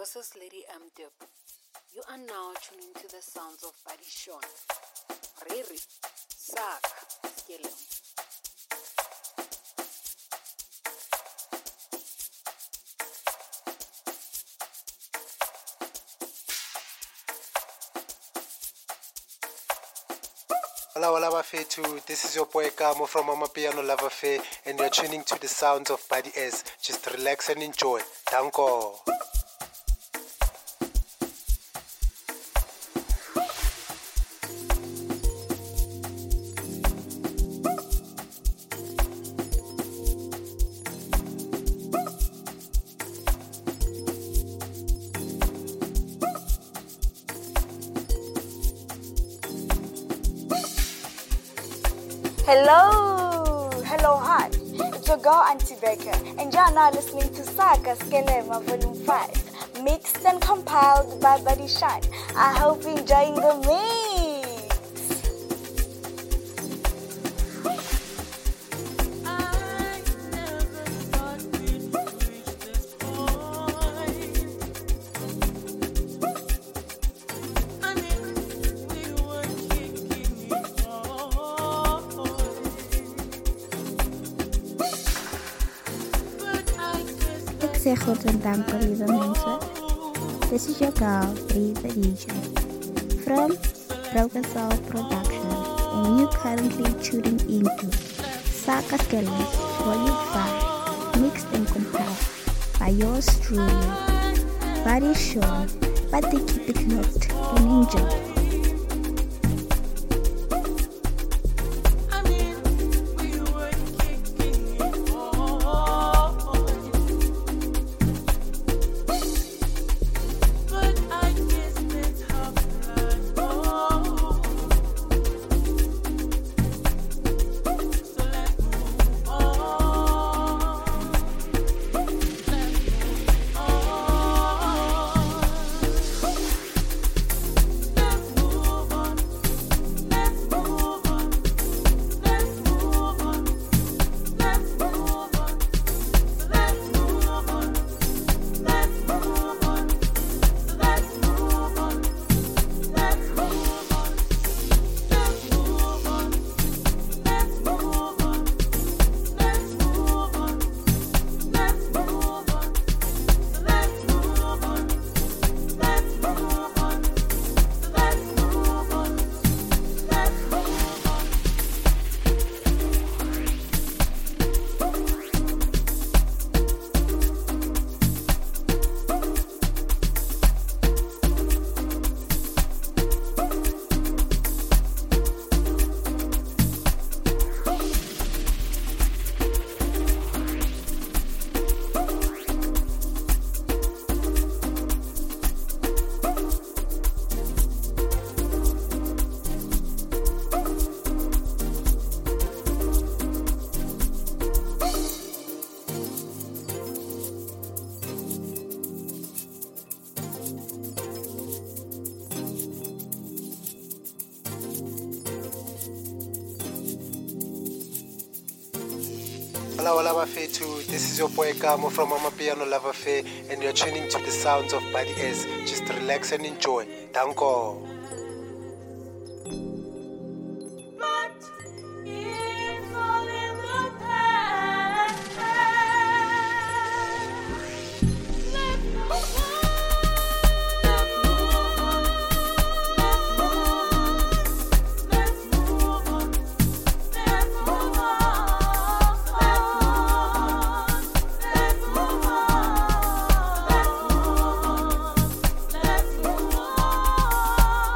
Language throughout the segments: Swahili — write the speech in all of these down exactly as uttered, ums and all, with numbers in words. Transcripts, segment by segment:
This is Lady M. Dip. You are now tuning to the sounds of Buddy Sean. Riri, Sak, Skellum. Hola, hola, Bafetu. This is your boy Kamo from Mama Piano Love Affair, and you're tuning to the sounds of Buddy S. Just relax and enjoy. Danko. Hello, hello, hi. It's your girl Auntie Becca, and you're now listening to Saga Skelema Volume five, mixed and compiled by Buddy Sean. I hope you're enjoying the mix. Zeg goedendag, lieve mensen. This is your girl, Bree the D J, from Broken Soul Production, and you currently tuning into Saga Skelly Volume five, mixed and compiled by yours truly, Buddy Sean. But they keep it locked and enjoy. Hola, hola, Bafetu. This is your boy Kamo from Mama Piano Love Affair, and you're tuning to the sounds of Buddy S. Just relax and enjoy. Danko. Oh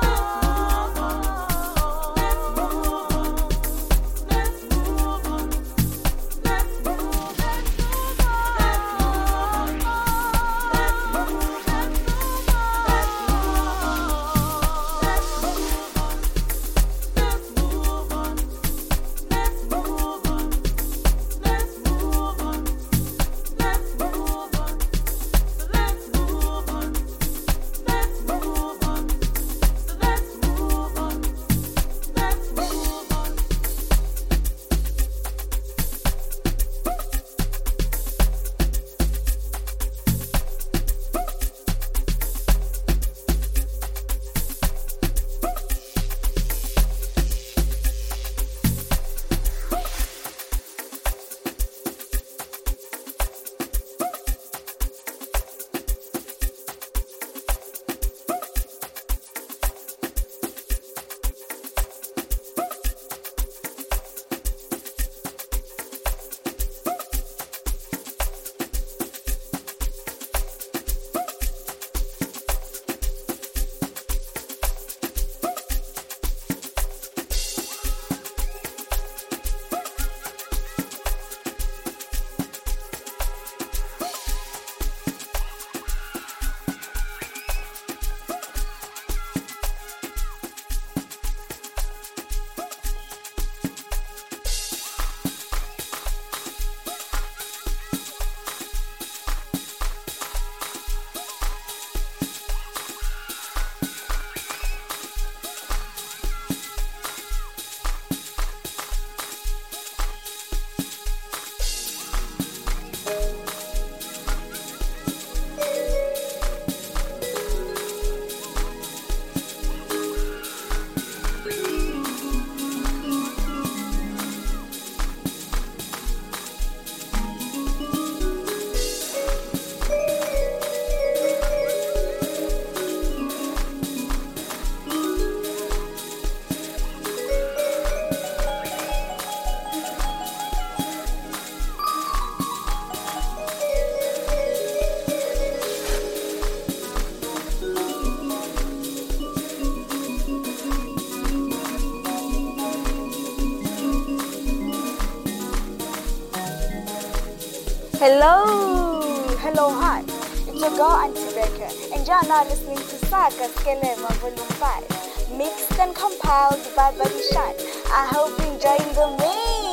Hello, hello, hi. It's your girl Auntie Becca, and you're now listening to Saka Skelema Volume five, mixed and compiled by Buddy Shan. I hope you're enjoying the mix.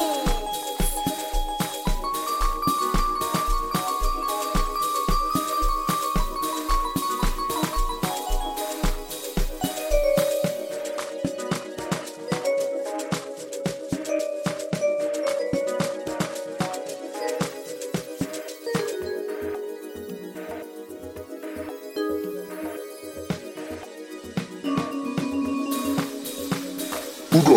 Ugo.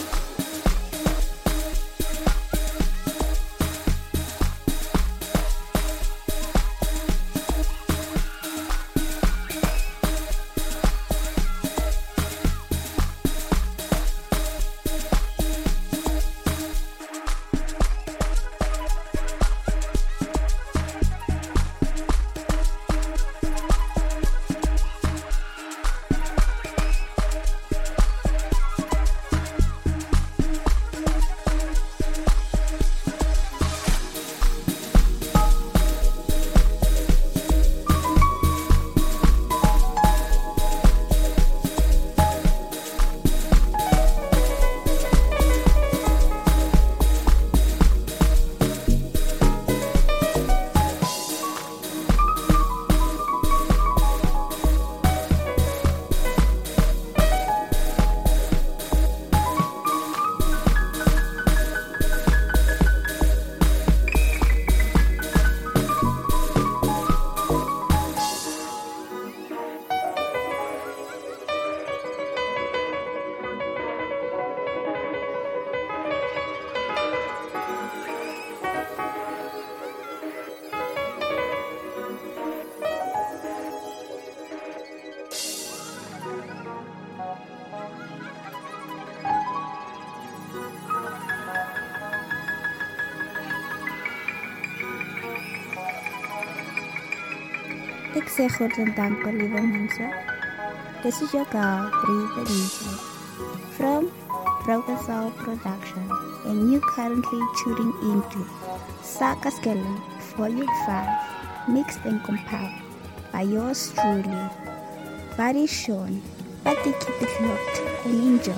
Ik zeg goedendag, lieve mensen. This is your girl, Bree the D J, from Broken Soul Production, and you currently tuning into Saka Skele Volume five, mixed and compiled by yours truly, Buddy Sean. But they keep it locked and enjoy.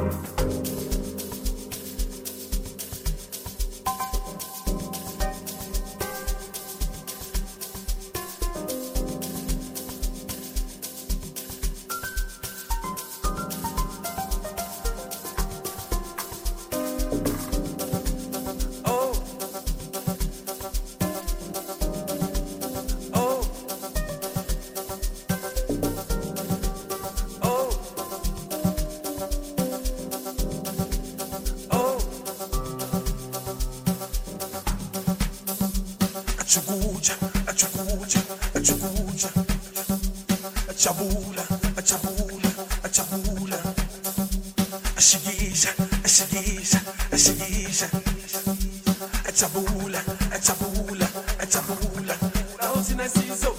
Achukucha, achukucha, achukucha, achabula, achabula, achabula, ashigisha, ashigisha, ashigisha, achabula, achabula, achabula. Out in a season,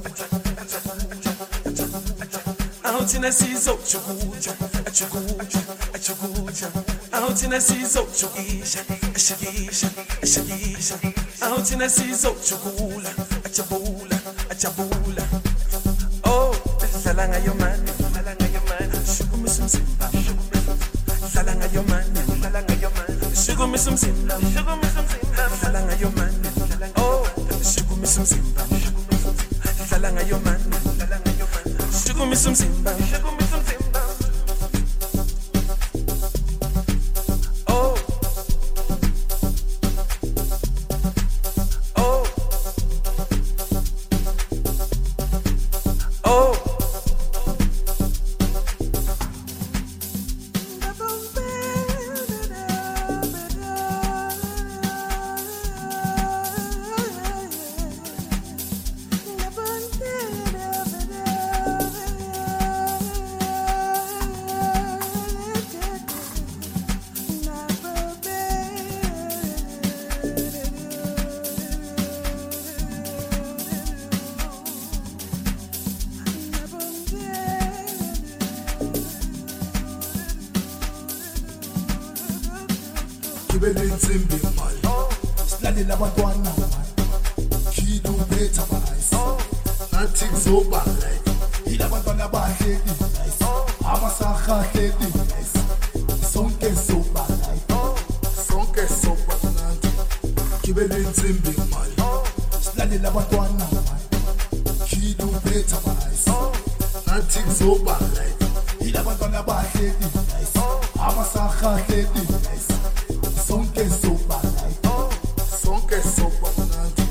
out in a season, chukucha, achukucha, achukucha, out in a season, chugisha, ashigisha, ashigisha. Out in a season, chukula, achabula, achabula. Oh, salanga yo man, salanga yo man. Shugumi sum simba, salanga yo man, salanga yo man. Shugumi sum simba, shugumi sum simba, salanga yo man. Oh, shugumi sum simba, salanga yo man, salanga yo man. Shugumi sum simba, shugumi sum simba. Insimbi mali silalela abantwana kilo betha bayisi nathi kuzoba like ilabantwana abahleli nice amasaha hleli nice sonke soba like sonke soba nanti kibele insimbi mali silalela abantwana kilo betha bayisi nathi kuzoba like ilabantwana abahleli nice amasaha hleli nice sonke soba like sonke soba nanti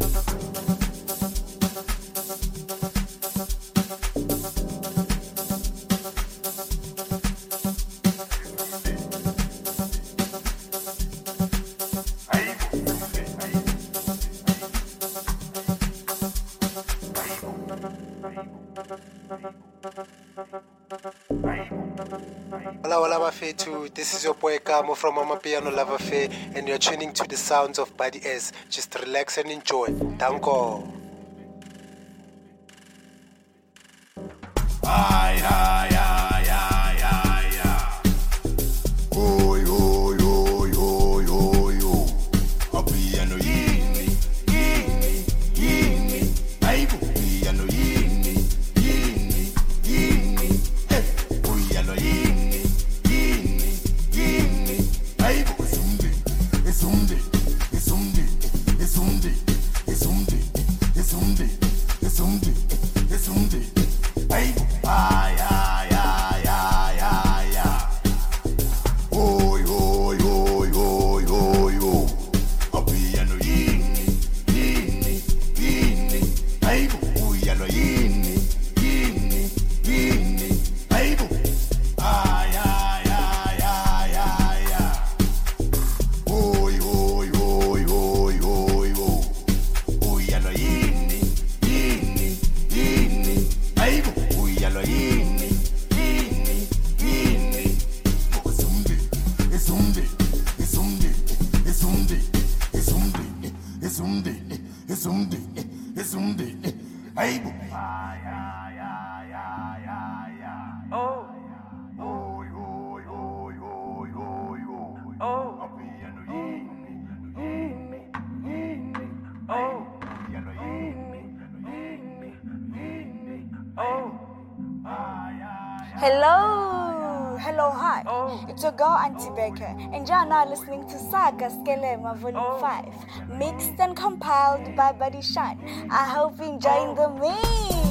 Hola, hola, Bafethu. This is your boy Kamo from Amapiano Love Affair, and you're tuning to the sounds of Buddy S. Just relax and enjoy. Danko. Ay, ay, ay, ay, ay, ay. Oy, oy, oy, oy, oy, oy. Amapiano yini, yini, yini. Aibu, piano yini, yini, yini. Eh, piano yini, yini, yini. Aibu, esumdi, esumdi, esumdi, esumdi, esumdi, esumdi, esumdi, esumdi. Aibu, ay, ay, ay, ay, ay, ay. Oy, oy, oy, oy, oy, oy. Amapiano yini, yini, yini. Aibu, piano yini, yini, yini. Aibu, ay, ay, ay, ay, ay, ay. Oy, oy, oy, oy, oy, oy. Piano yini, yini, yini. Aibu, piano yini, yini, yini. Esumdi, esumdi, esumdi, esumdi, esumdi, esumdi, esumdi, esumdi. Aibu. Ay, ay, ay, ay, ay, ay. Oh. Oy, oy, oy, oy, oy, oy. Oh. Amapiano yini, yini, yini. Oh. Piano yini, yini, yini. Oh. Ay, ay, ay. Hello, Hello, hi. It's your girl Auntie Baker, and you're now listening to Saga Skelema Volume five, mixed and compiled by Buddy Shan. I hope you're enjoying the mix.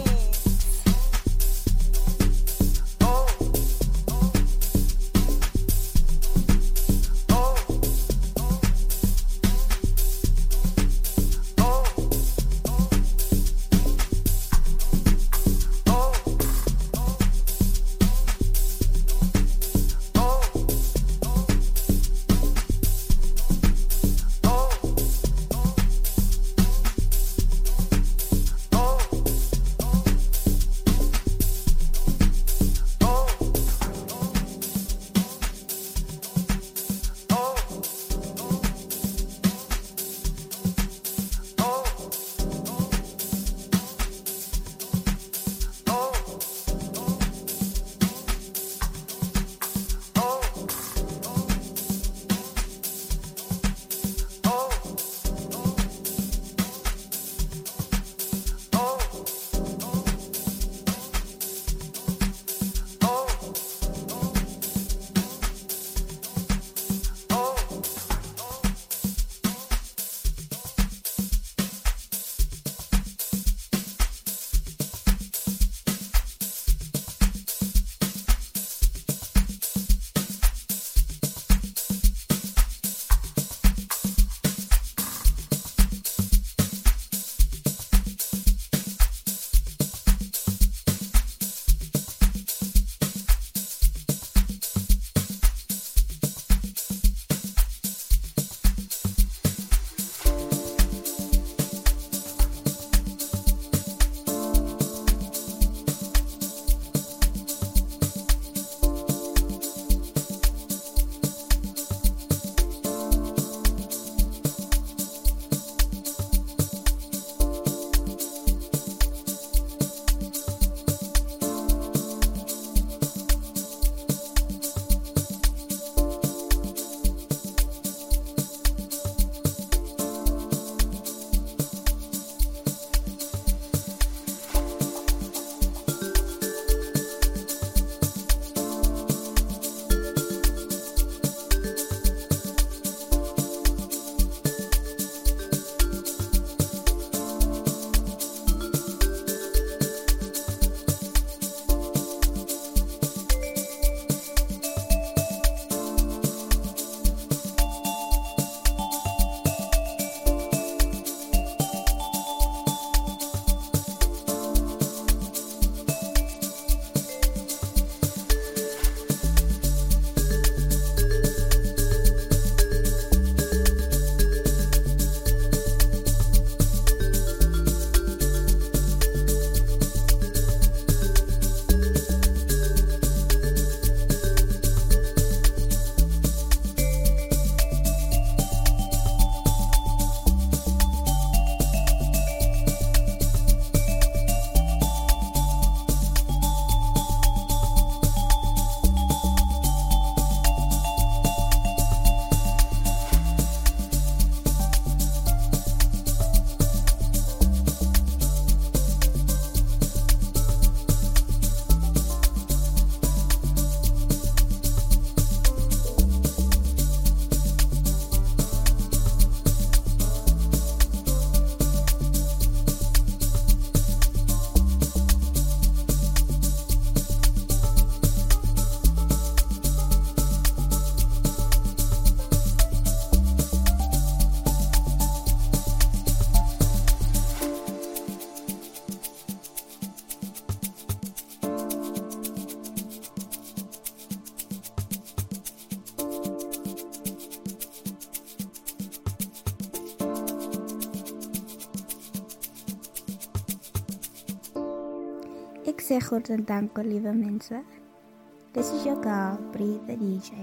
Ik zeg goed en dank, lieve mensen. This is your girl, Bree the D J,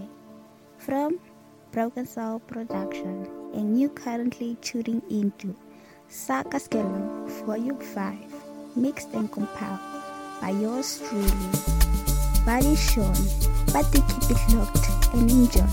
from Broken Soul Production, and you currently tuning into Saka Skelem for you five, mixed and compiled by yours truly, Buddy Sean. But they keep it locked and enjoy.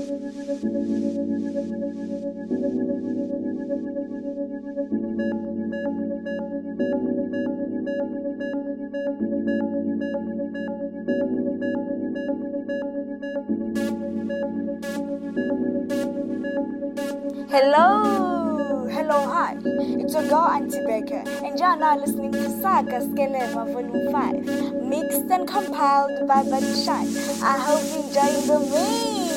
Hello, hello, hi. It's your girl Auntie Becca, and you're now listening to Saga Skelema Volume five, mixed and compiled by Badishan. I hope you're enjoying the mix.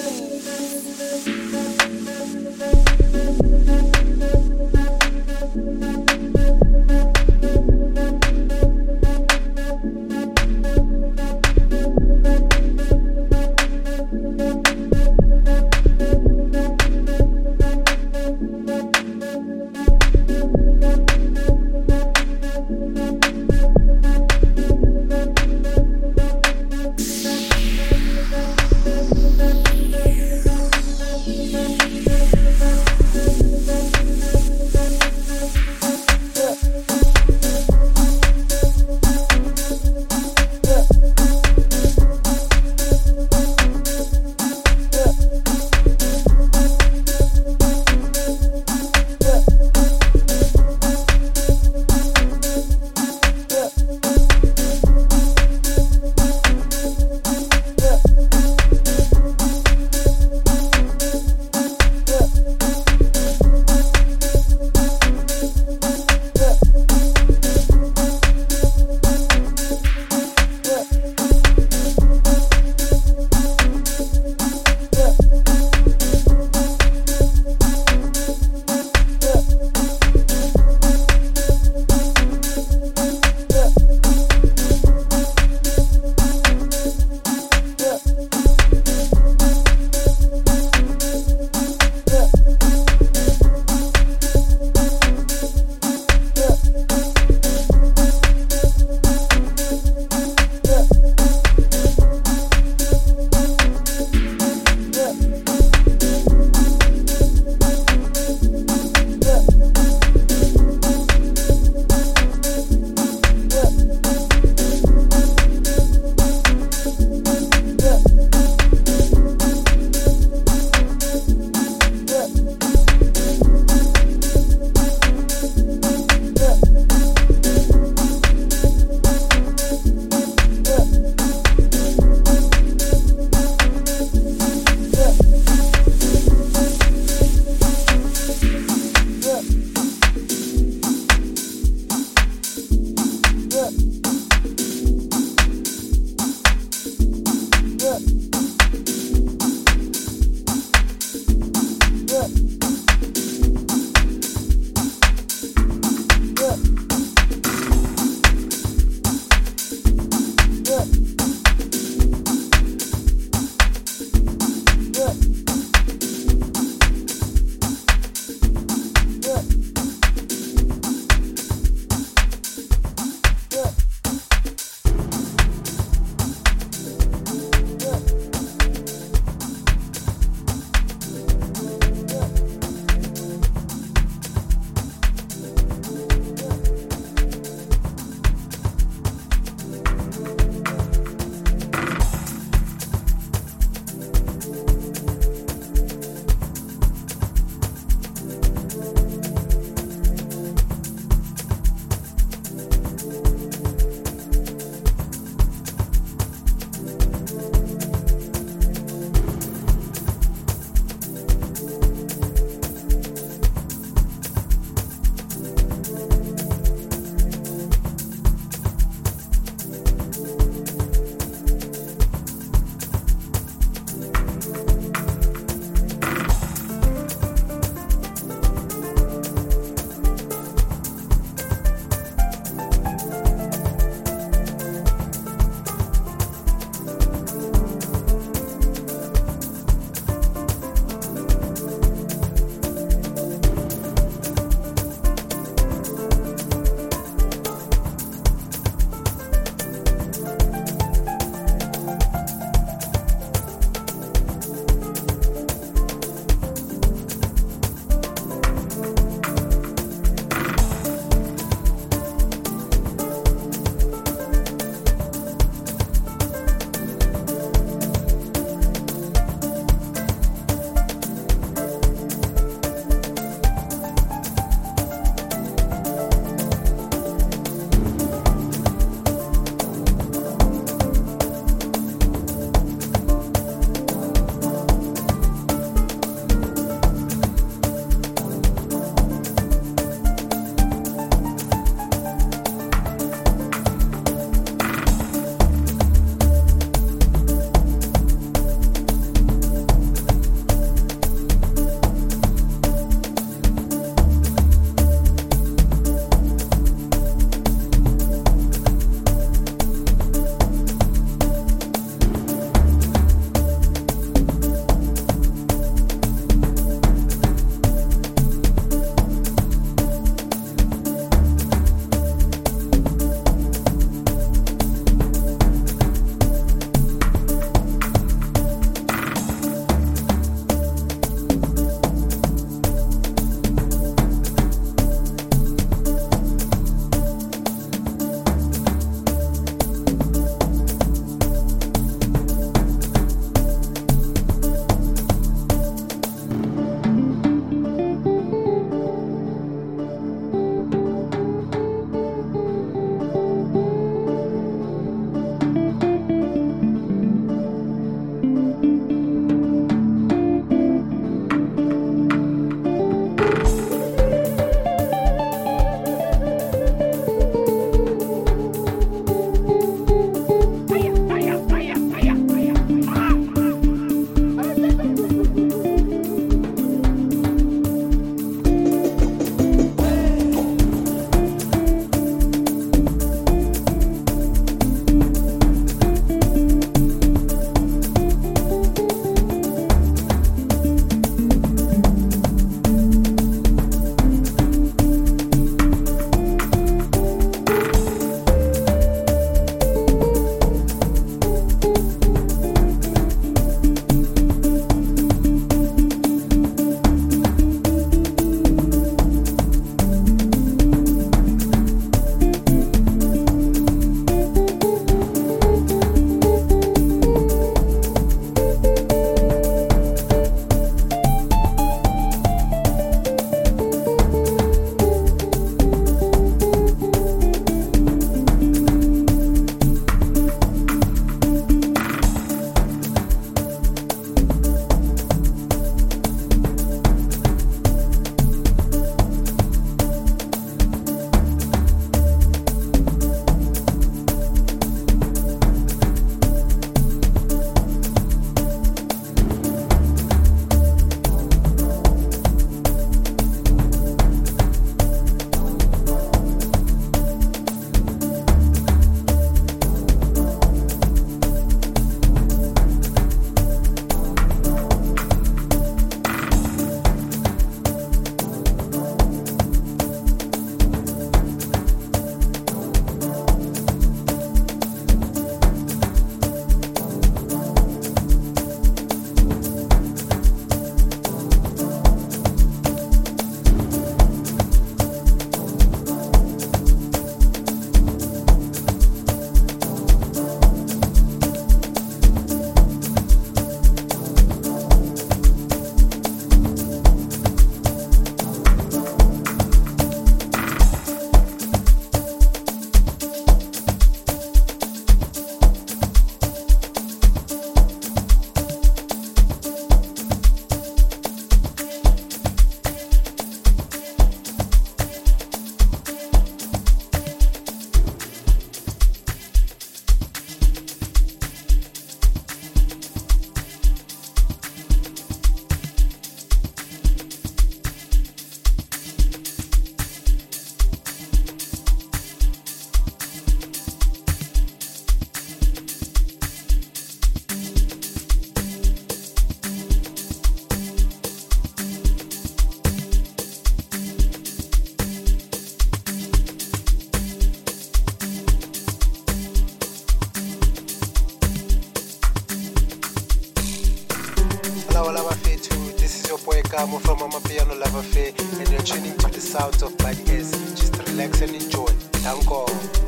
boy Kamo from Amapiano Love Affair, and you're tuning to the sounds of Buddy S. Just relax and enjoy. Danko.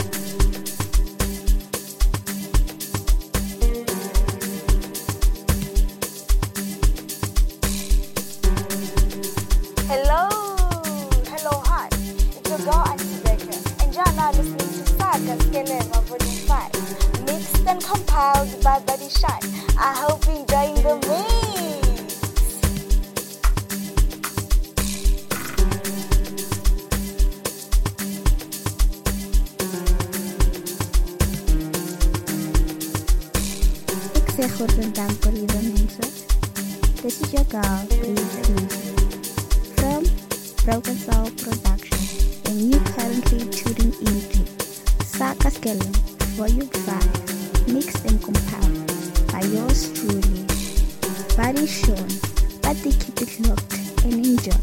Hello, hello, hi. It's your girl Auntie Becca, and you're now listening to Saga Skelema Volume five, mixed and compiled by Buddy Shine. I hope you're enjoying the mix. Ik zeg goedendag voor lieve mensen. This is your girl, Breeze Elise, from Broken Soul Production, and you currently tuning into Saka Skelem Volume five, mixed and compiled by yours truly, Buddy Sean. But they keep it locked and enjoy.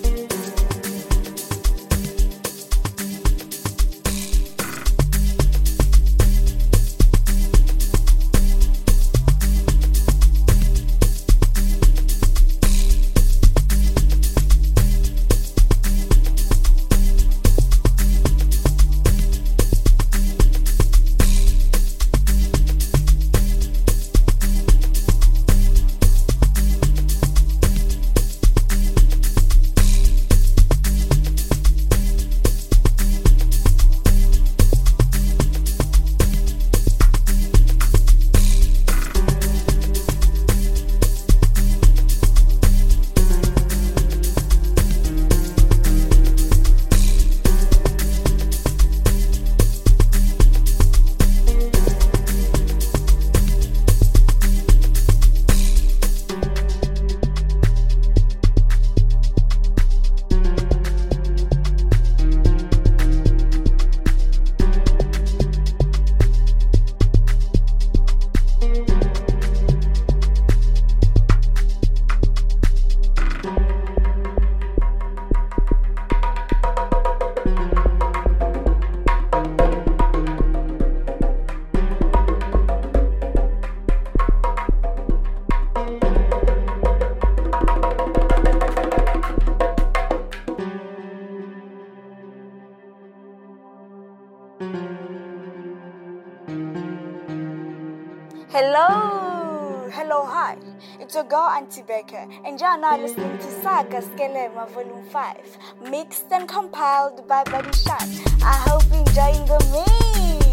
Hello, hello, hi. It's your girl Auntie Becca, and you're now listening to Saga Skelema Volume five, mixed and compiled by Buddy Shine. I hope you're enjoying the mix.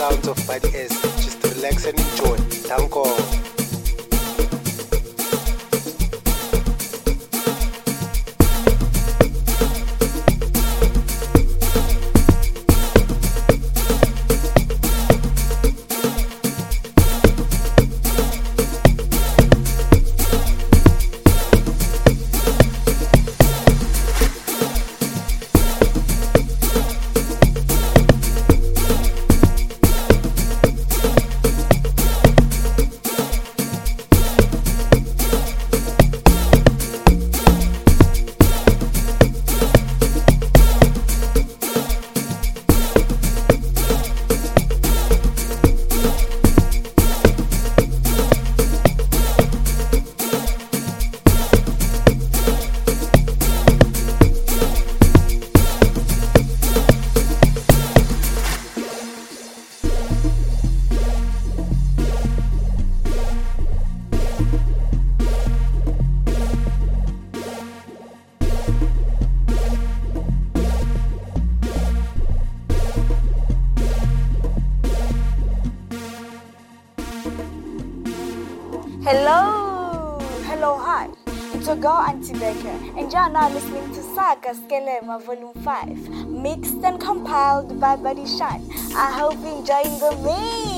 sounds of Buddy S. Just relax and enjoy. Danko. Hello, hello, hi. It's your girl Auntie Becca, and you're now listening to Saga Skelema Volume five, mixed and compiled by Buddy Shan. I hope you're enjoying the mix.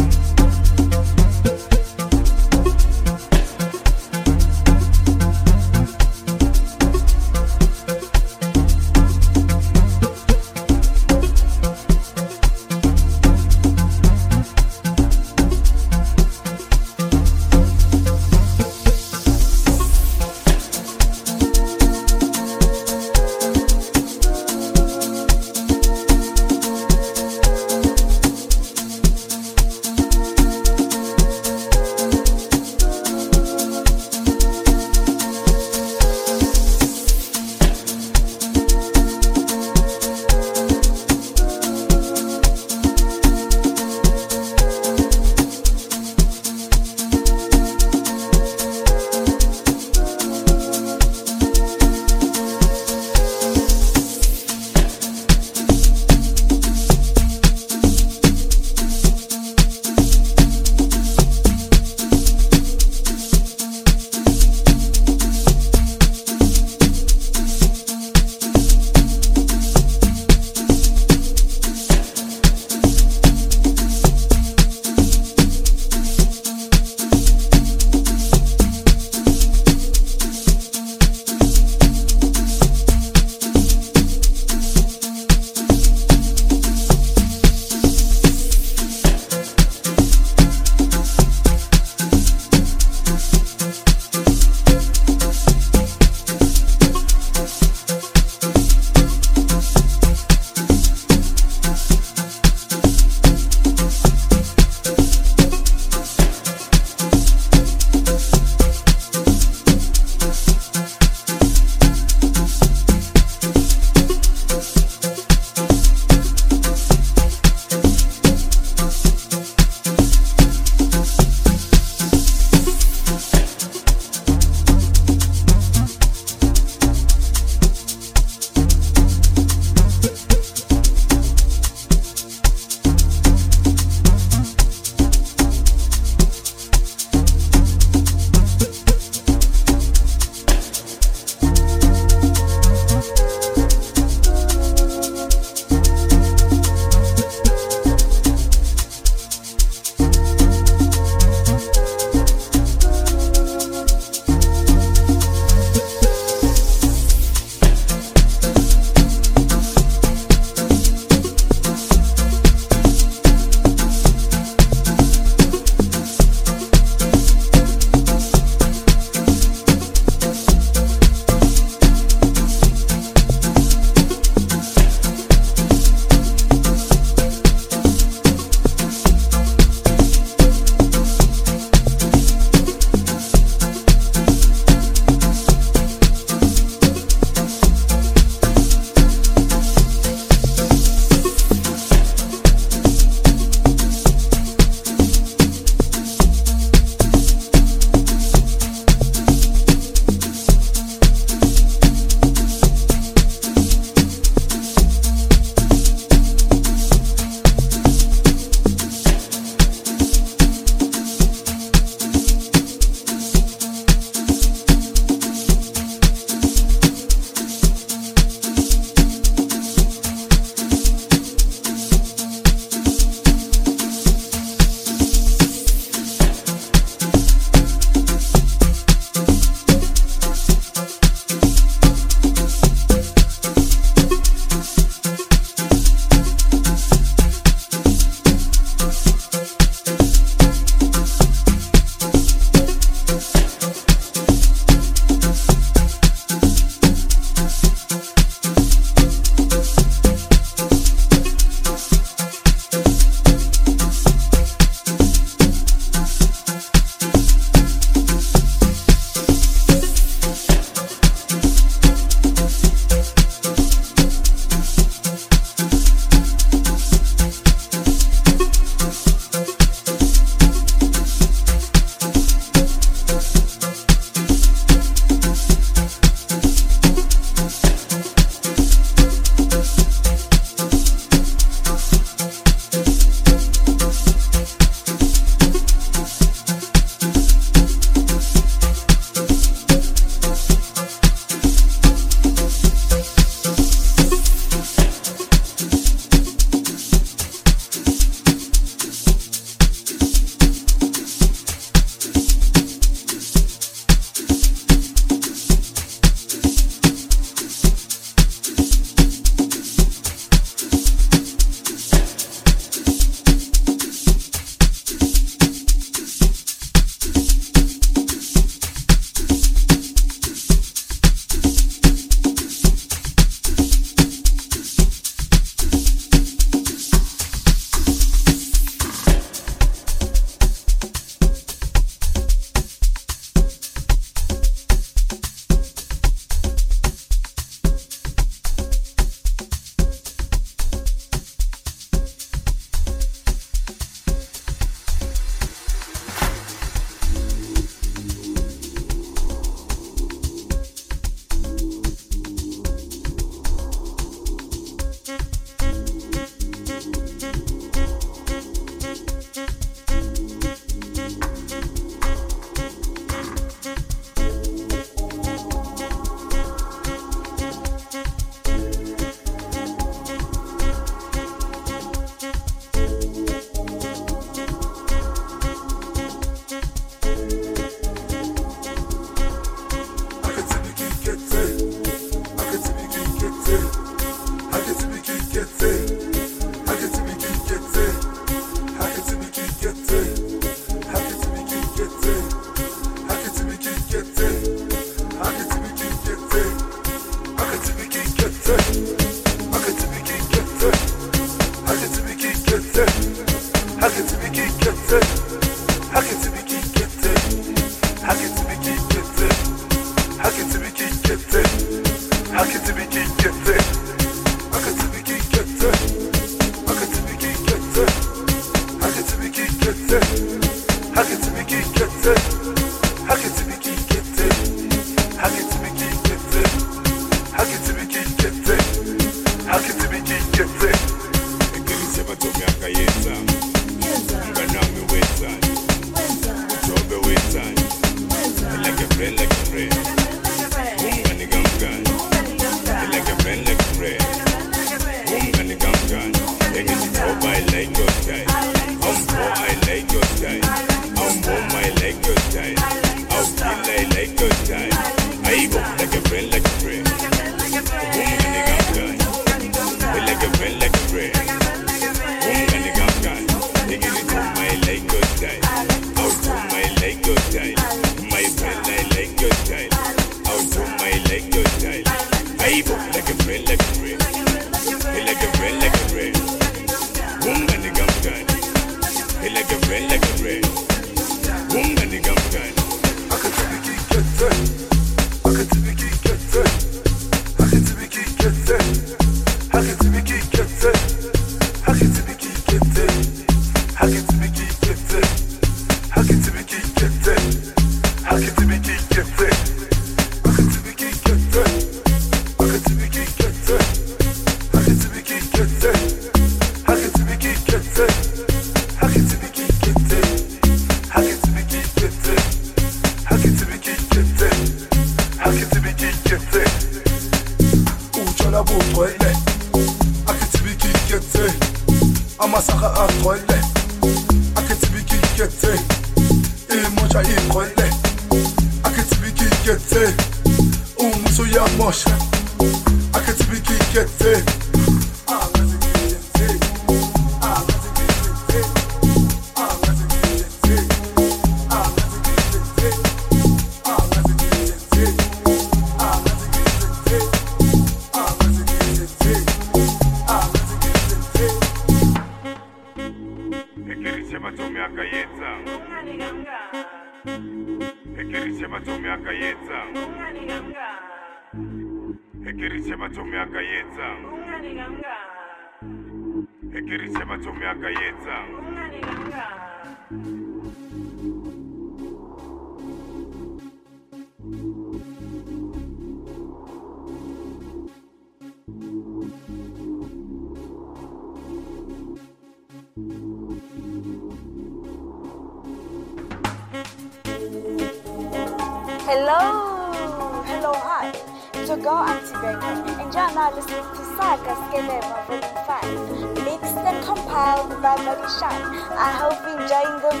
Hello, hello, hi. It's your girl Auntie Becca, and you're now listening to Saga Skelema Volume five, mixed and compiled by Buddy Shine. I hope you're enjoying the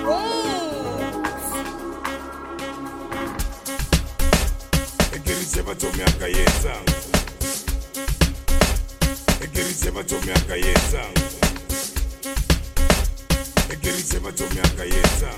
mix. Ekirisema tomi akayeza. Ekirisema tomi akayeza. Ekirisema tomi akayeza.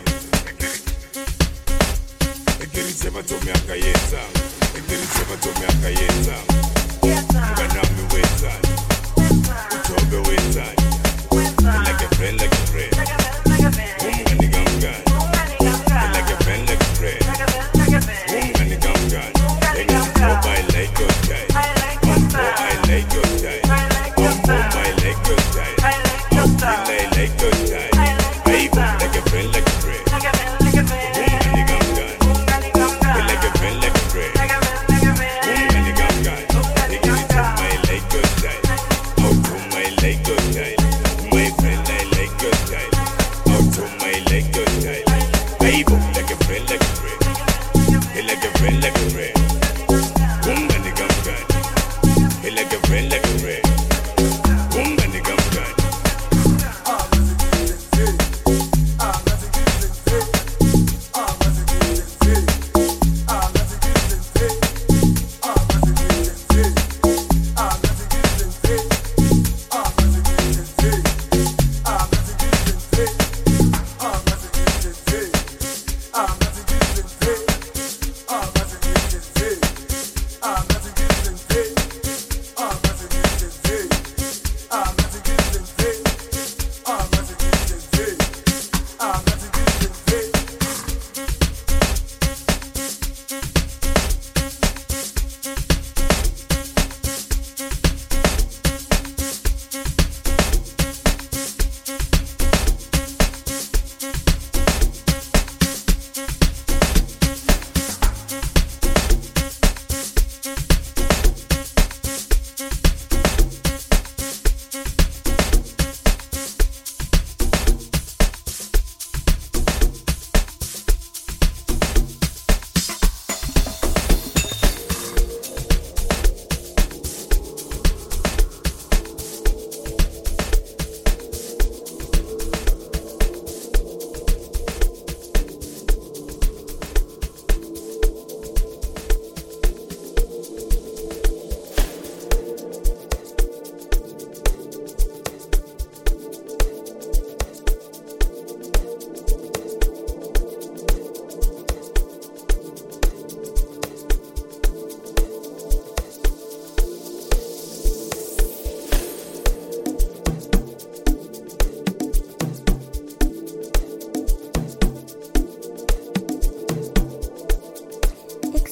Ekirisema tomi akayeza. Ekirisema tomi akayeza. Nganami weza. Utobe weza. Like a friend, like a friend. Umgani gamgan. Like a friend, like a friend. Umgani gamgan. Oh, I like your style. Oh, I like your style. Oh, I like your style. Oh, I like your style. Baby, like a friend, like a friend. Umgani gamgan. Like a friend, like a friend. Umgani gamgan. I like your style. Oh, I like your style. My friend, I like your style. Oh, I like your style. Baby, like a friend, like a friend. Like a friend, like a friend. Umgani gamgan. Like a friend, like a friend. Umgani gamgan.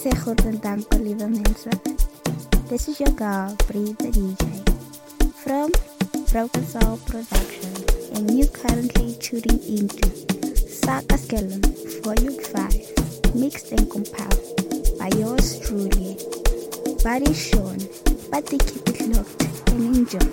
sê groot en dankbaar, lieve mensen. This is your girl, Bree the D J, from Broken Soul Productions, and you currently tuning into Saka Skellum Volume five, mixed and compiled by yours truly, Buddy Sean. But they keep it locked and enjoy.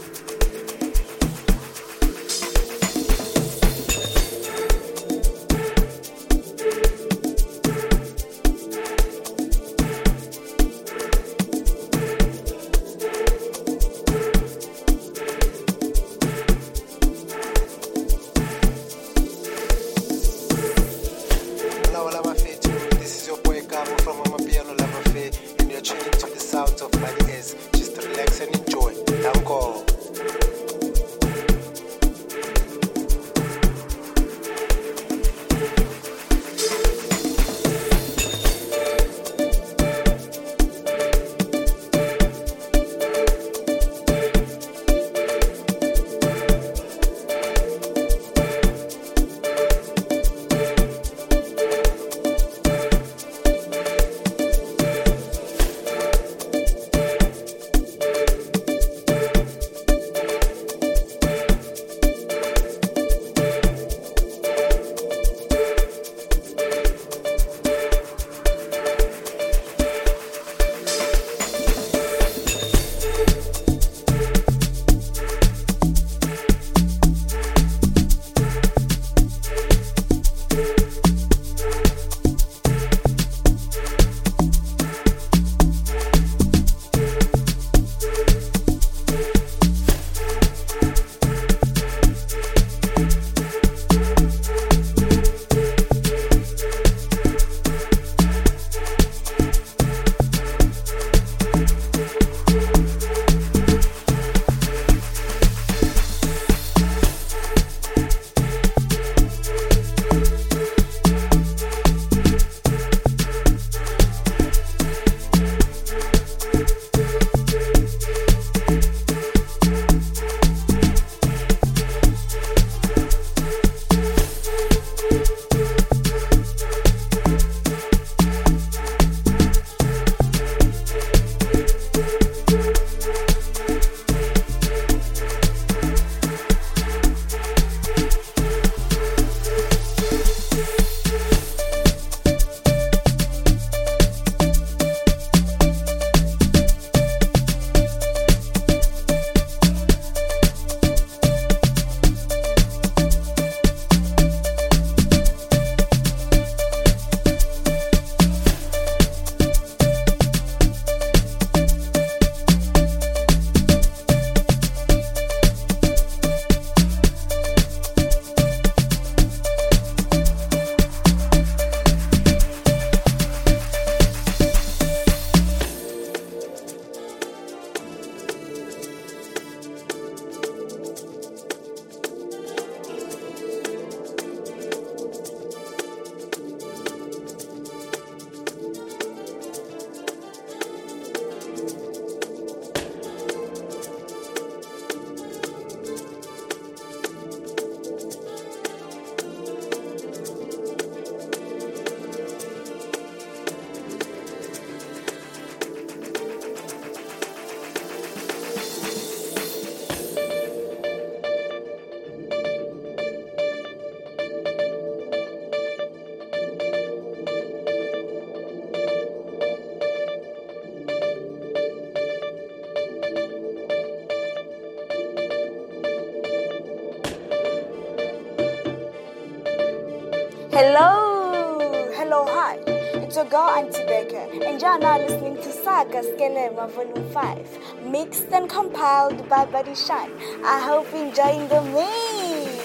Hello, hello, hi. It's your girl Auntie Becca, and you're now listening to Saga Skelema Volume five, mixed and compiled by Buddy Sean. I hope you're enjoying the mix.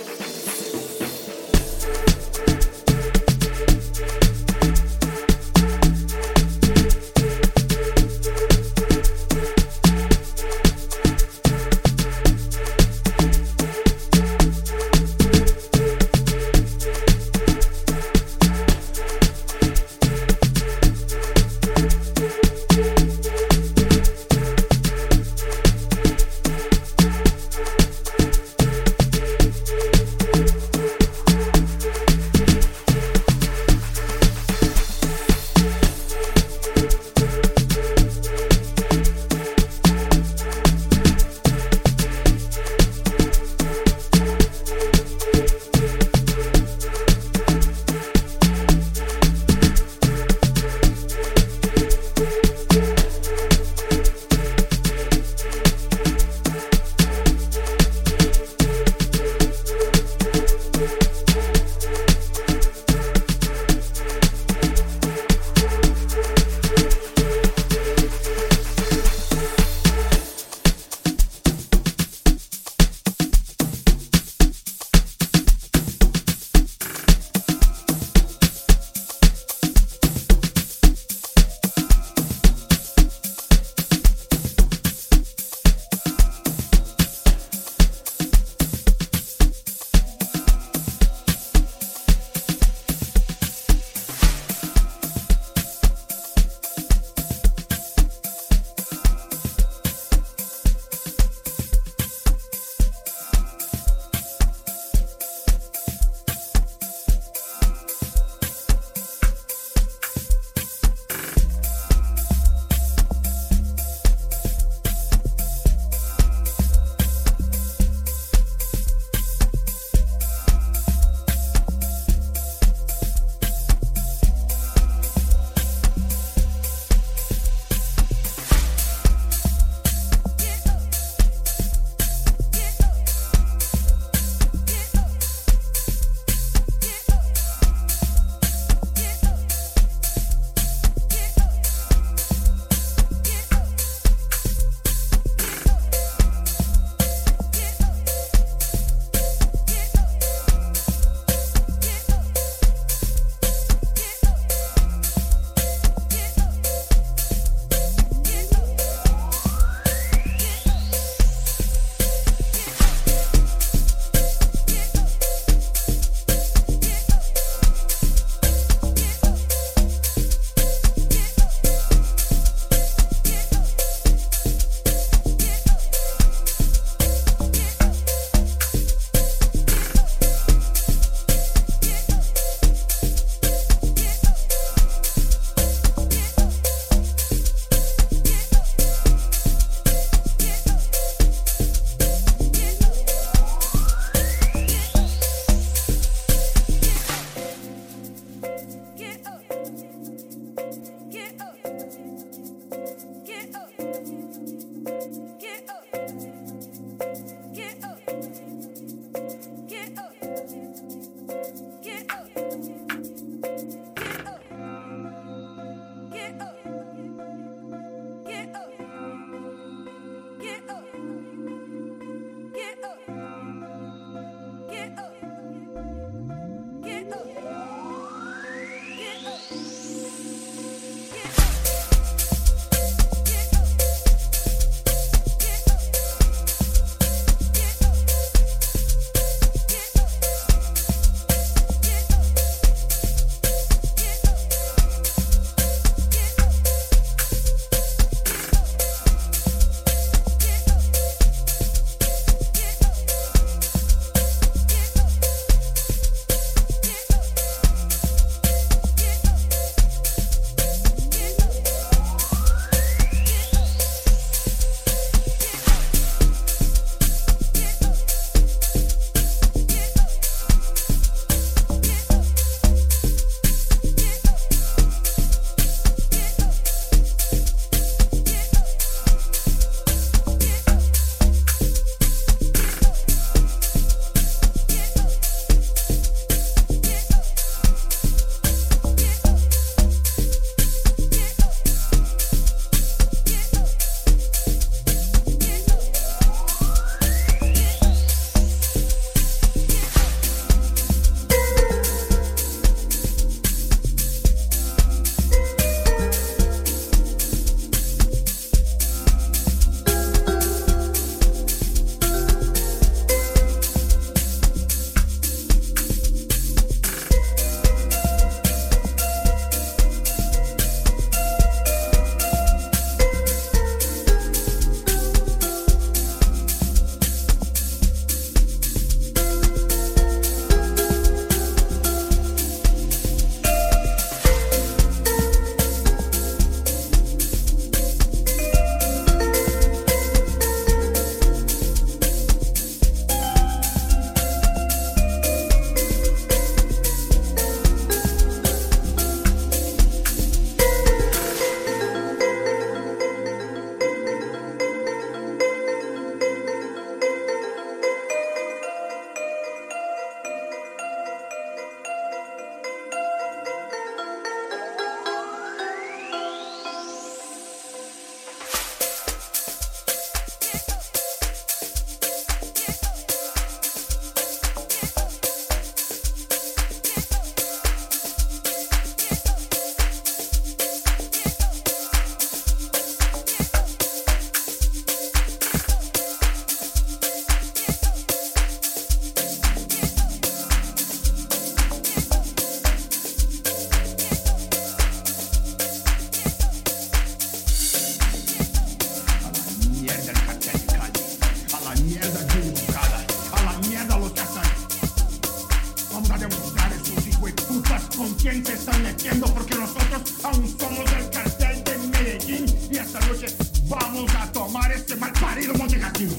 aún somos el cartel de Medellín y esta noche vamos a tomar este mal parido Montecasinos.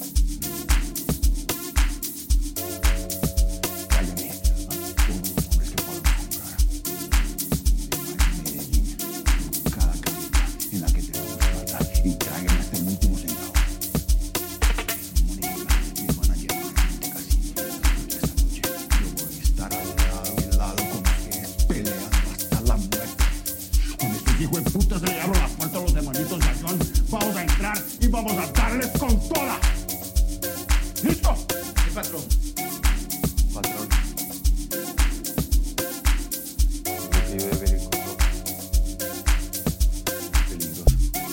Vamos a entrar y vamos a darles con toda. ¿Listo? Sí, patrón. Patrón. Yo debe venir con todo. Es peligroso.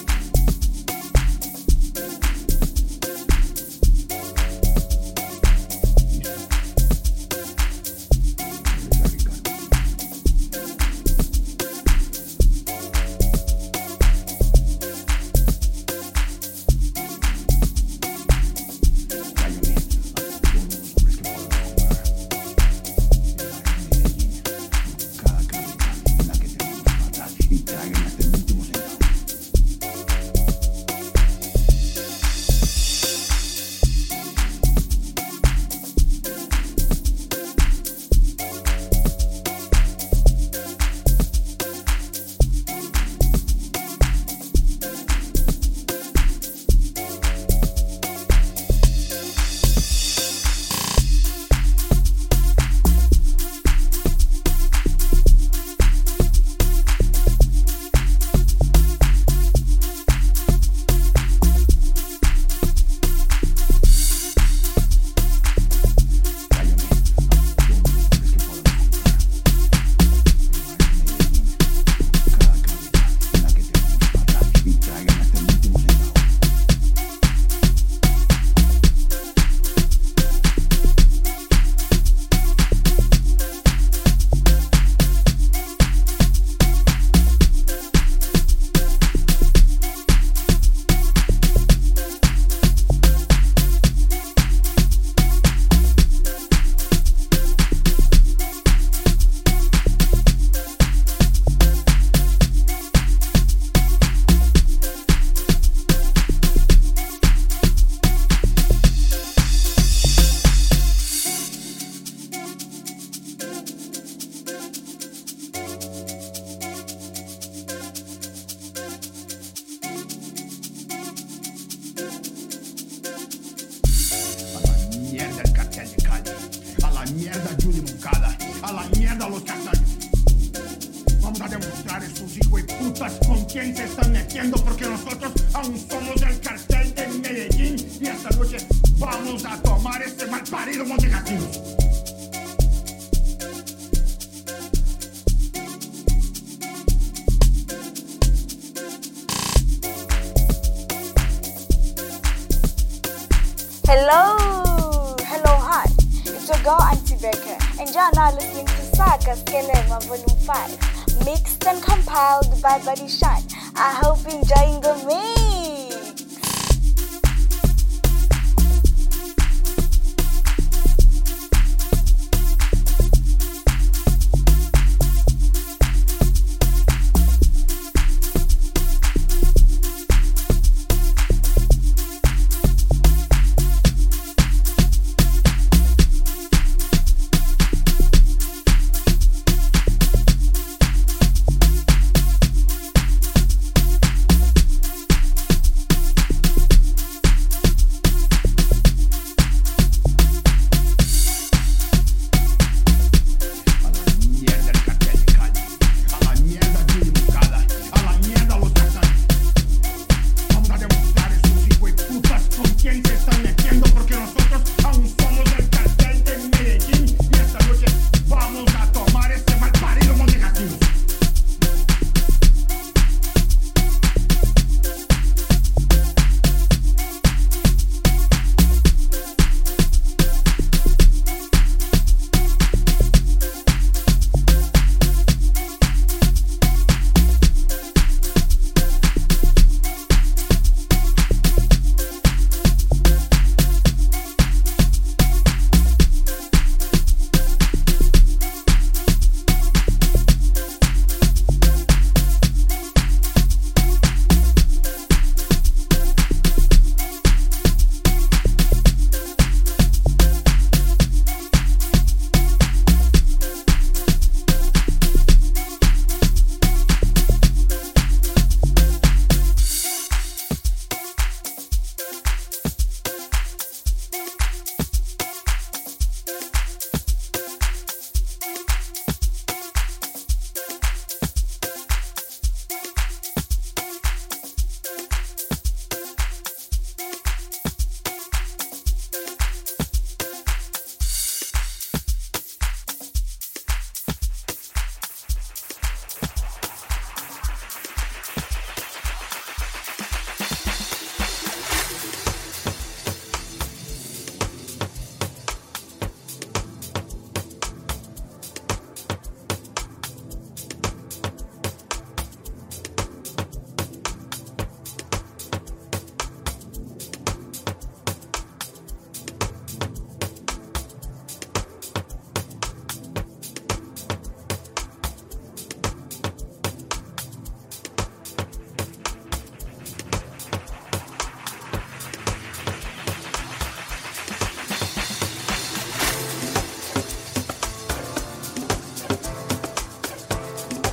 A la mierda los castaños. Vamos a demostrar estos hijos de putas con quién se están metiendo, porque nosotros aún somos el cartel de Medellín y esta noche vamos a tomar este mal parido Montecasinos. Hello, hello, hi. It's your girl Auntie Becca, and you're now listening to Saga Skelema Volume five, mixed and compiled by Buddy Shine. I hope you're enjoying the mix.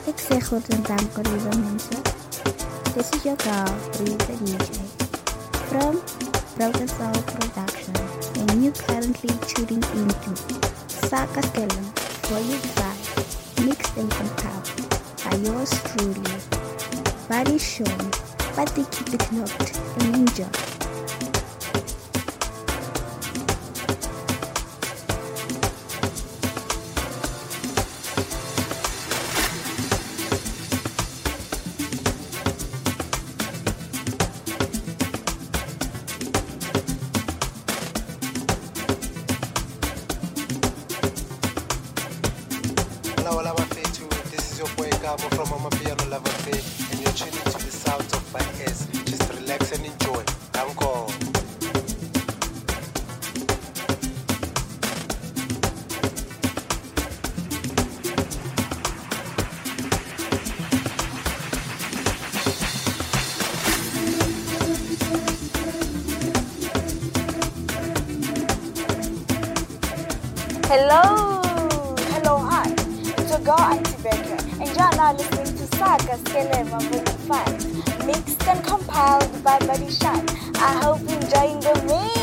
Ik zeg goed dank voor lieve mensen. This is your girl, Bree the D J, from Broken Soul Production, and you currently tuning into Saka Skellum for you guys, mixed and compiled by yours truly, Buddy Sean. But they keep it locked and enjoy. Hello, hello, Bafethu. This is your boy Gabo from Amapiano Lava Fe, and you're tuning to the sounds of my S. Just relax and enjoy. Danko. Hello, hello, hi. It's your girl Auntie Becca, and you're now listening to Saga Skelema Volume five, mixed and compiled by Buddy Sean. I hope you're enjoying the mix.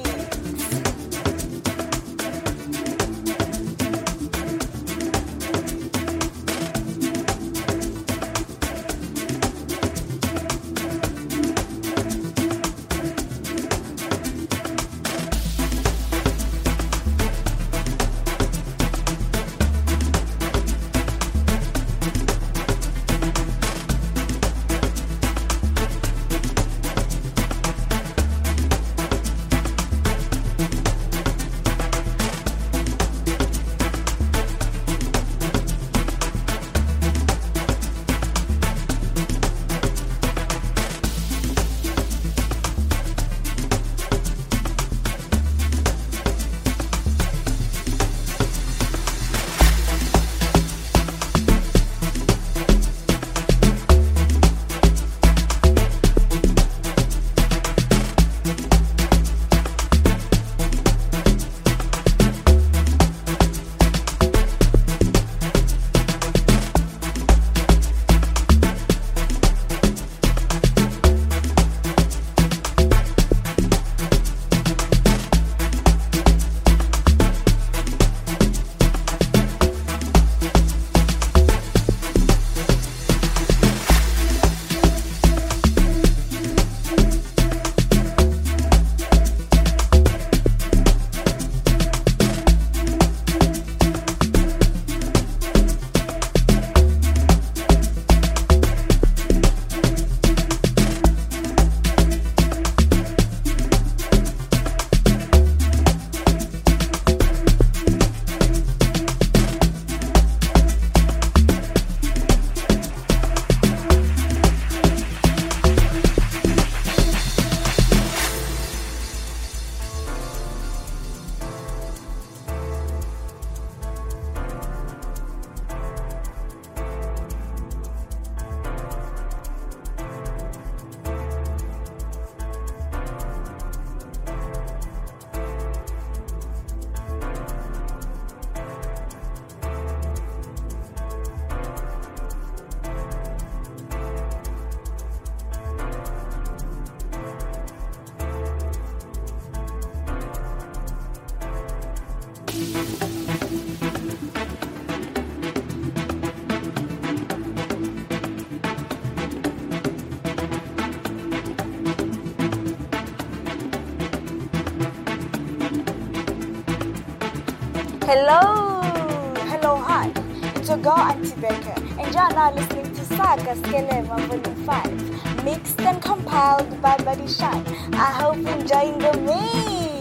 Hello, hello, hi. It's your girl Auntie Becca, and you're now listening to Saga Skelema Volume five, mixed and compiled by Buddy Sean. I hope you're enjoying the mix.